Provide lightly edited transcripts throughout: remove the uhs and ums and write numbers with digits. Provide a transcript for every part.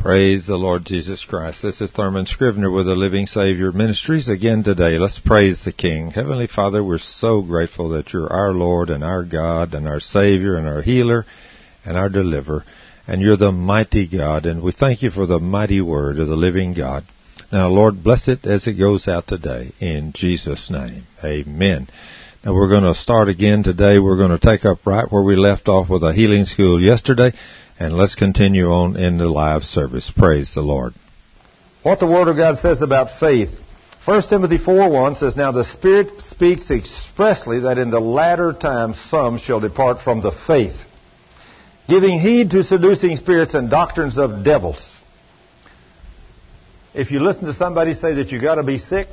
Praise the Lord Jesus Christ. This is Thurman Scrivener with the Living Savior Ministries again today. Let's praise the King. Heavenly Father, we're so grateful that you're our Lord and our God and our Savior and our healer and our deliverer. And you're the mighty God, and we thank you for the mighty word of the living God. Now, Lord, bless it as it goes out today. In Jesus' name, amen. Now, we're going to start again today. We're going to take up right where we left off with a healing school yesterday. And let's continue on in the live service. Praise the Lord. What the Word of God says about faith. 1 Timothy 4:1 says, Now the Spirit speaks expressly that in the latter times some shall depart from the faith, giving heed to seducing spirits and doctrines of devils. If you listen to somebody say that you got to be sick,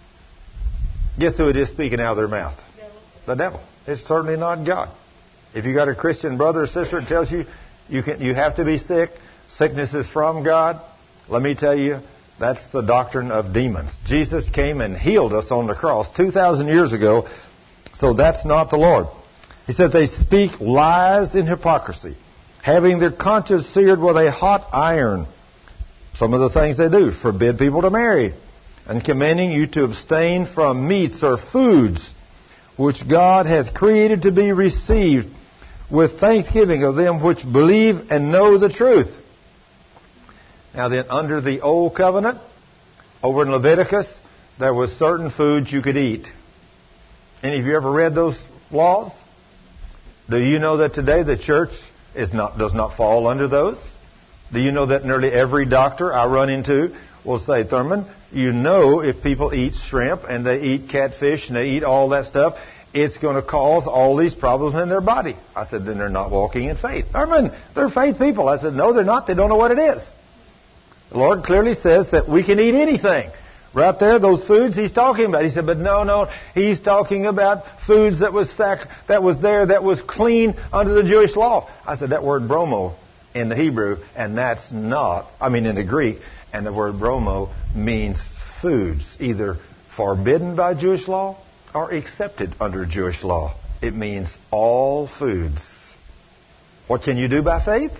guess who it is speaking out of their mouth? The devil. It's certainly not God. If you got a Christian brother or sister that tells you you have to be sick, sickness is from God, let me tell you, that's the doctrine of demons. Jesus came and healed us on the cross 2,000 years ago, so that's not the Lord. He said they speak lies in hypocrisy, having their conscience seared with a hot iron. Some of the things they do, forbid people to marry, and commanding you to abstain from meats or foods which God hath created to be received with thanksgiving of them which believe and know the truth. Now then, under the old covenant, over in Leviticus, there was certain foods you could eat. Any of you ever read those laws? Do you know that today the church does not fall under those? Do you know that nearly every doctor I run into will say, Thurman, you know if people eat shrimp and they eat catfish and they eat all that stuff, it's going to cause all these problems in their body. I said, then they're not walking in faith. Thurman, they're faith people. I said, no, they're not. They don't know what it is. The Lord clearly says that we can eat anything. Right there, those foods He's talking about. He said, but no, He's talking about foods that was clean under the Jewish law. I said, that word bromo in the Hebrew, and that's not, in the Greek, and the word bromo means foods, either forbidden by Jewish law or accepted under Jewish law. It means all foods. What can you do by faith?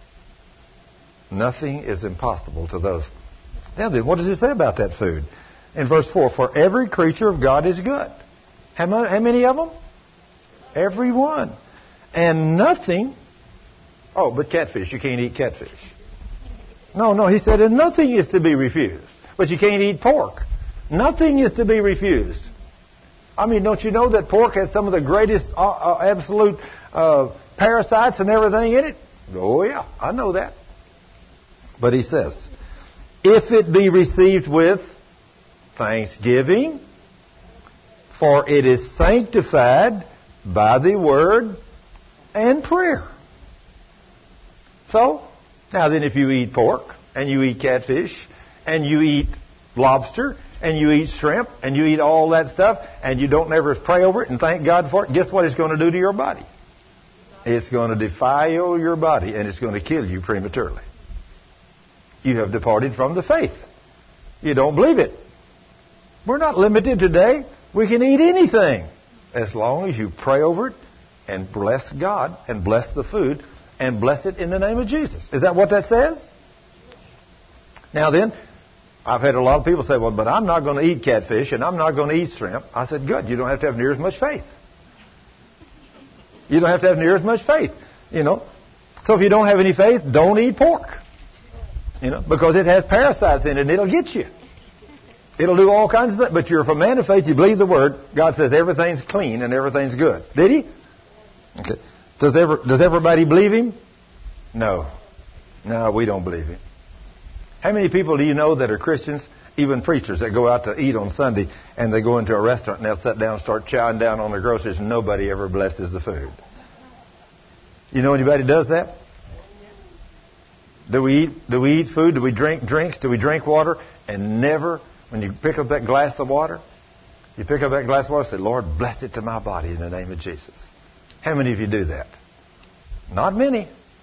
Nothing is impossible to those. Now then, what does it say about that food? In verse 4, for every creature of God is good. How many of them? Every one. And nothing... Oh, but catfish. You can't eat catfish. No, he said, and nothing is to be refused. But you can't eat pork. Nothing is to be refused. Don't you know that pork has some of the greatest absolute parasites and everything in it? Oh, yeah, I know that. But he says, if it be received with thanksgiving, for it is sanctified by the word and prayer. So, now then, if you eat pork, and you eat catfish, and you eat lobster, and you eat shrimp, and you eat all that stuff, and you don't ever pray over it and thank God for it, guess what it's going to do to your body? It's going to defile your body, and it's going to kill you prematurely. You have departed from the faith. You don't believe it. We're not limited today. We can eat anything as long as you pray over it and bless God and bless the food and bless it in the name of Jesus. Is that what that says? Now then, I've had a lot of people say, well, but I'm not going to eat catfish and I'm not going to eat shrimp. I said, good. You don't have to have near as much faith. You don't have to have near as much faith. So if you don't have any faith, don't eat pork. Because it has parasites in it and it'll get you. It'll do all kinds of things. But you're a man of faith. You believe the Word. God says everything's clean and everything's good. Did He? Okay. Does everybody believe Him? No. No, we don't believe Him. How many people do you know that are Christians, even preachers, that go out to eat on Sunday and they go into a restaurant and they'll sit down and start chowing down on their groceries and nobody ever blesses the food? You know anybody does that? Do we eat food? Do we drink drinks? Do we drink water? And never, when you pick up that glass of water, you pick up that glass of water and say, Lord, bless it to my body in the name of Jesus. How many of you do that? Not many.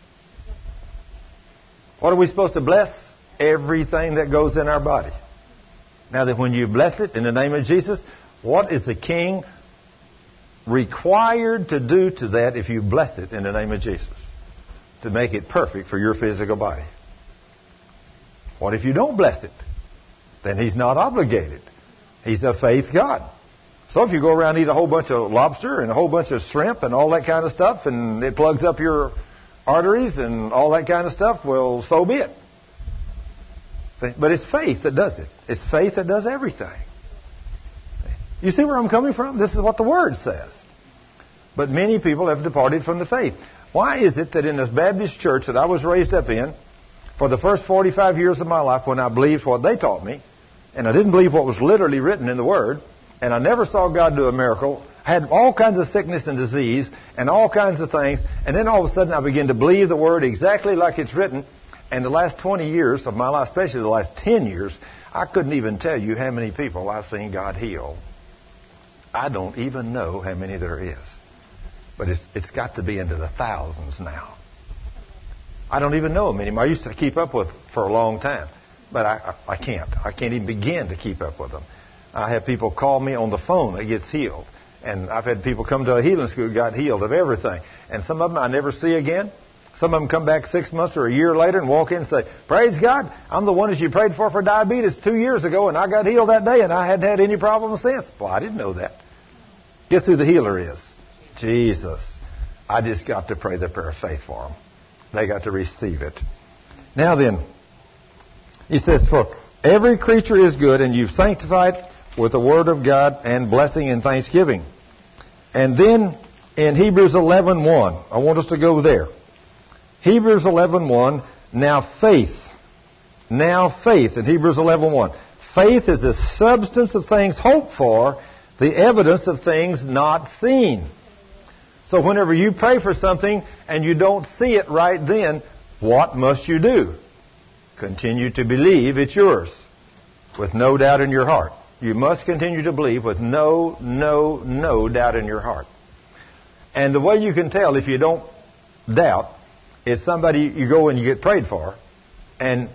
What are we supposed to bless? Everything that goes in our body. Now that when you bless it in the name of Jesus, what is the king required to do to that if you bless it in the name of Jesus? To make it perfect for your physical body. What if you don't bless it? Then He's not obligated. He's a faith God. So if you go around and eat a whole bunch of lobster and a whole bunch of shrimp and all that kind of stuff, and it plugs up your arteries and all that kind of stuff, well, so be it. See? But it's faith that does it. It's faith that does everything. You see where I'm coming from? This is what the Word says. But many people have departed from the faith. Why is it that in this Baptist church that I was raised up in, for the first 45 years of my life, when I believed what they taught me, and I didn't believe what was literally written in the Word, and I never saw God do a miracle, had all kinds of sickness and disease and all kinds of things, and then all of a sudden I began to believe the Word exactly like it's written. And the last 20 years of my life, especially the last 10 years, I couldn't even tell you how many people I've seen God heal. I don't even know how many there is. But it's got to be into the thousands now. I don't even know them anymore. I used to keep up with for a long time. But I can't. I can't even begin to keep up with them. I have people call me on the phone that gets healed. And I've had people come to a healing school who got healed of everything. And some of them I never see again. Some of them come back 6 months or a year later and walk in and say, praise God, I'm the one that you prayed for diabetes 2 years ago, and I got healed that day, and I hadn't had any problems since. Well, I didn't know that. Guess who the healer is? Jesus. I just got to pray the prayer of faith for them. They got to receive it. Now then, he says, for every creature is good, and you've sanctified with the word of God and blessing and thanksgiving. And then in Hebrews 11:1, I want us to go there. Hebrews 11:1, now faith in Hebrews 11:1. Faith is the substance of things hoped for, the evidence of things not seen. So whenever you pray for something and you don't see it right then, what must you do? Continue to believe it's yours with no doubt in your heart. You must continue to believe with no doubt in your heart. And the way you can tell if you don't doubt is somebody you go and you get prayed for and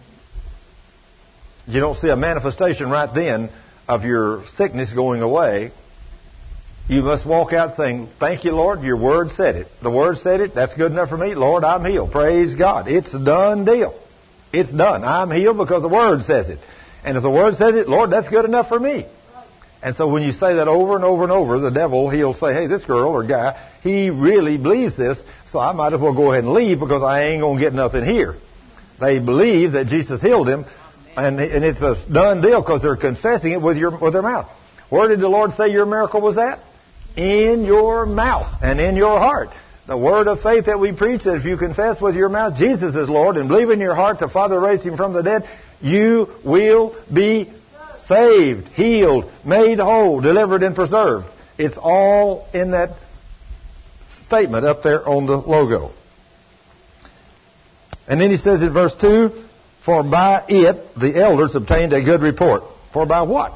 you don't see a manifestation right then of your sickness going away. You must walk out saying, thank you, Lord, your word said it. The word said it. That's good enough for me. Lord, I'm healed. Praise God. It's a done deal. It's done. I'm healed because the word says it. And if the word says it, Lord, that's good enough for me. And so when you say that over and over and over, the devil, he'll say, hey, this girl or guy, he really believes this, so I might as well go ahead and leave because I ain't going to get nothing here. They believe that Jesus healed him, and it's a done deal because they're confessing it with their mouth. Where did the Lord say your miracle was at? In your mouth and in your heart. The word of faith that we preach, that if you confess with your mouth Jesus is Lord and believe in your heart the Father raised him from the dead, you will be saved, healed, made whole, delivered, and preserved. It's all in that statement up there on the logo. And then he says in verse 2, for by it the elders obtained a good report. For by what?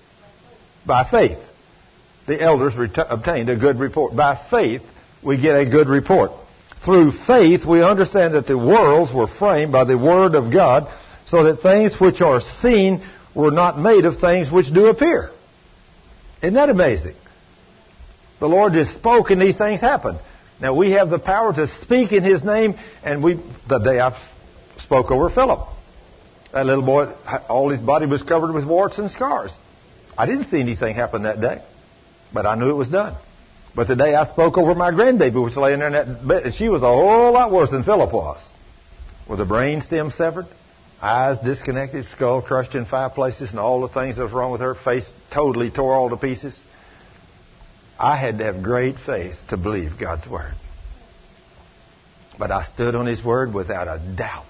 By faith. The elders obtained a good report. By faith, we get a good report. Through faith, we understand that the worlds were framed by the word of God, so that things which are seen were not made of things which do appear. Isn't that amazing? The Lord just spoke and these things happened. Now we have the power to speak in His name, and the day I spoke over Philip, that little boy, all his body was covered with warts and scars. I didn't see anything happen that day, but I knew it was done. But the day I spoke over my grandbaby, which was laying there in that bed, she was a whole lot worse than Philip was, with a brain stem severed, eyes disconnected, skull crushed in 5 places, and all the things that was wrong with her, face totally tore all to pieces. I had to have great faith to believe God's word. But I stood on His word without a doubt.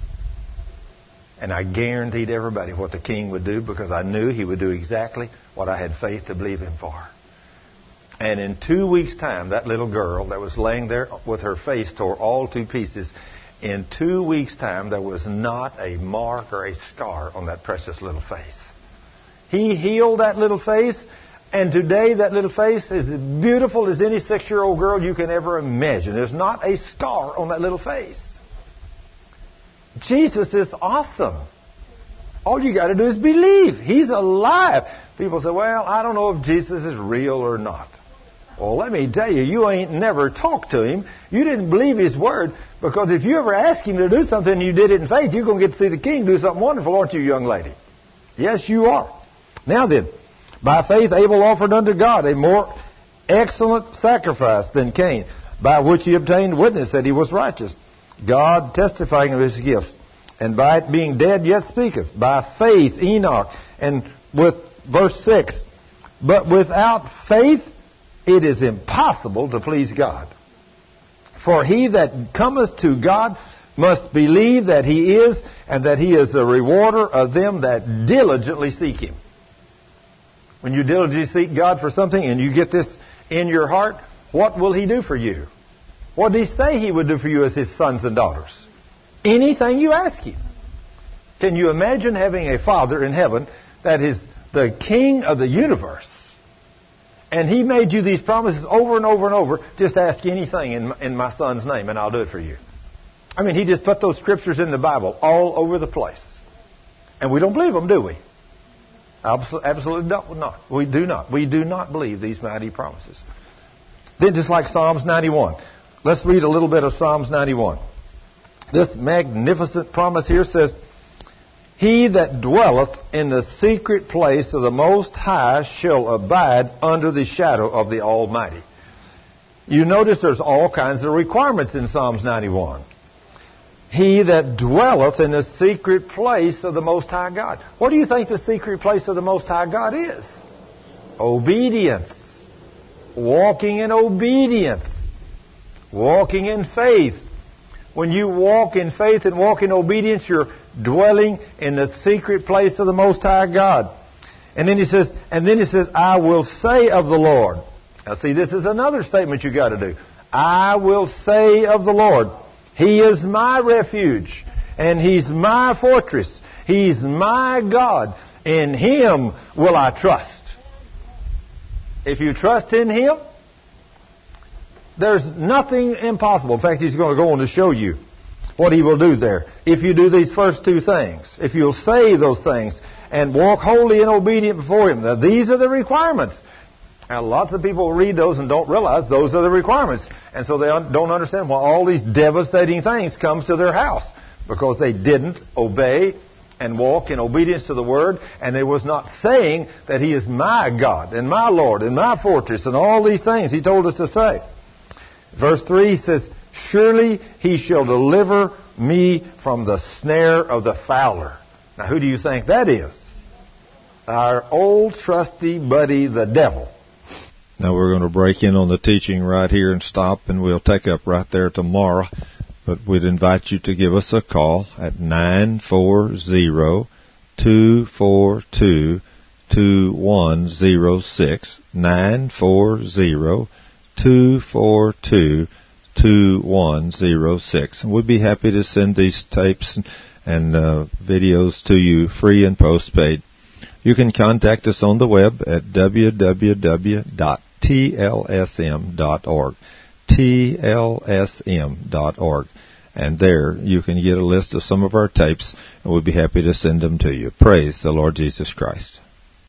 And I guaranteed everybody what the king would do because I knew he would do exactly what I had faith to believe him for. And in 2 weeks' time, that little girl that was laying there with her face tore all to pieces, in 2 weeks' time, there was not a mark or a scar on that precious little face. He healed that little face, and today that little face is as beautiful as any 6-year-old girl you can ever imagine. There's not a scar on that little face. Jesus is awesome. All you got to do is believe. He's alive. People say, well, I don't know if Jesus is real or not. Well, let me tell you, you ain't never talked to him. You didn't believe his word, because if you ever ask him to do something and you did it in faith, you're going to get to see the king do something wonderful, aren't you, young lady? Yes, you are. Now then, by faith Abel offered unto God a more excellent sacrifice than Cain, by which he obtained witness that he was righteous, God testifying of his gifts, and by it being dead yet speaketh. By faith Enoch, and with verse 6, but without faith it is impossible to please God. For he that cometh to God must believe that he is, and that he is the rewarder of them that diligently seek him. When you diligently seek God for something and you get this in your heart, what will he do for you? What did he say he would do for you as his sons and daughters? Anything you ask him. Can you imagine having a Father in heaven that is the King of the universe, and he made you these promises over and over and over? Just ask anything in my Son's name and I'll do it for you. I mean, he just put those scriptures in the Bible all over the place. And we don't believe them, do we? Absolutely not. We do not. We do not believe these mighty promises. Then just like Psalms 91. Let's read a little bit of Psalms 91. This magnificent promise here says, he that dwelleth in the secret place of the Most High shall abide under the shadow of the Almighty. You notice there's all kinds of requirements in Psalms 91. He that dwelleth in the secret place of the Most High God. What do you think the secret place of the Most High God is? Obedience. Walking in obedience. Walking in faith. When you walk in faith and walk in obedience, you're dwelling in the secret place of the Most High God. And then he says, I will say of the Lord. Now see, this is another statement you got to do. I will say of the Lord, he is my refuge, and he's my fortress. He's my God. In him will I trust. If you trust in him, there's nothing impossible. In fact, he's going to go on to show you what he will do there. If you do these first two things, if you'll say those things and walk holy and obedient before him. Now, these are the requirements. Now, lots of people read those and don't realize those are the requirements. And so they don't understand why all these devastating things come to their house. Because they didn't obey and walk in obedience to the Word. And they was not saying that he is my God and my Lord and my fortress and all these things he told us to say. Verse 3 says, surely he shall deliver me from the snare of the fowler. Now, who do you think that is? Our old trusty buddy, the devil. Now we're going to break in on the teaching right here and stop, and we'll take up right there tomorrow. But we'd invite you to give us a call at 940-242-2106, 940-242-2106. And we'd be happy to send these tapes and videos to you free and postpaid. You can contact us on the web at www.tlsm.org. tlsm.org. And there you can get a list of some of our tapes, and we'd be happy to send them to you. Praise the Lord Jesus Christ.